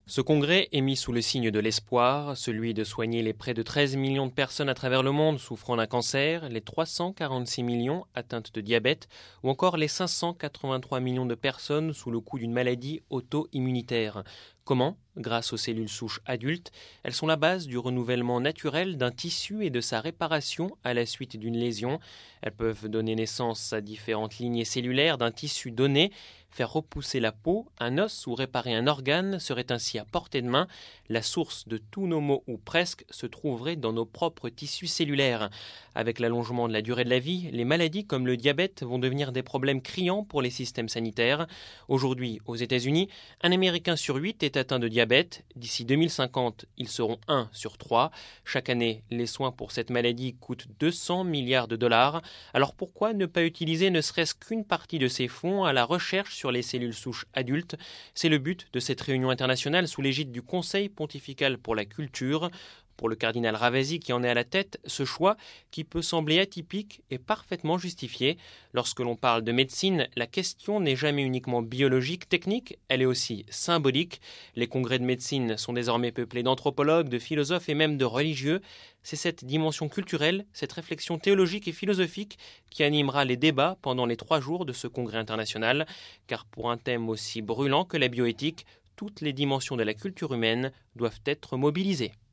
Ce congrès est mis sous le signe de l'espoir, celui de soigner les près de 13 millions de personnes à travers le monde souffrant d'un cancer, les 346 millions atteintes de diabète ou encore les 583 millions de personnes sous le coup d'une maladie auto-immunitaire. Comment ? Grâce aux cellules souches adultes, elles sont la base du renouvellement naturel d'un tissu et de sa réparation à la suite d'une lésion. Elles peuvent donner naissance à différentes lignées cellulaires d'un tissu donné. Faire repousser la peau, un os ou réparer un organe serait ainsi à portée de main. La source de tous nos maux ou presque se trouverait dans nos propres tissus cellulaires. Avec l'allongement de la durée de la vie, les maladies comme le diabète vont devenir des problèmes criants pour les systèmes sanitaires. Aujourd'hui, aux États-Unis, un Américain sur 8 est atteint de diabète. D'ici 2050, ils seront 1 sur 3. Chaque année, les soins pour cette maladie coûtent 200 milliards de dollars. Alors pourquoi ne pas utiliser ne serait-ce qu'une partie de ces fonds à la recherche sur les cellules souches adultes ? C'est le but de cette réunion internationale sous l'égide du Conseil pontifical pour la culture. Pour le cardinal Ravasi qui en est à la tête, ce choix, qui peut sembler atypique, est parfaitement justifié. Lorsque l'on parle de médecine, la question n'est jamais uniquement biologique, technique, elle est aussi symbolique. Les congrès de médecine sont désormais peuplés d'anthropologues, de philosophes et même de religieux. C'est cette dimension culturelle, cette réflexion théologique et philosophique qui animera les débats pendant les 3 jours de ce congrès international. Car pour un thème aussi brûlant que la bioéthique, toutes les dimensions de la culture humaine doivent être mobilisées.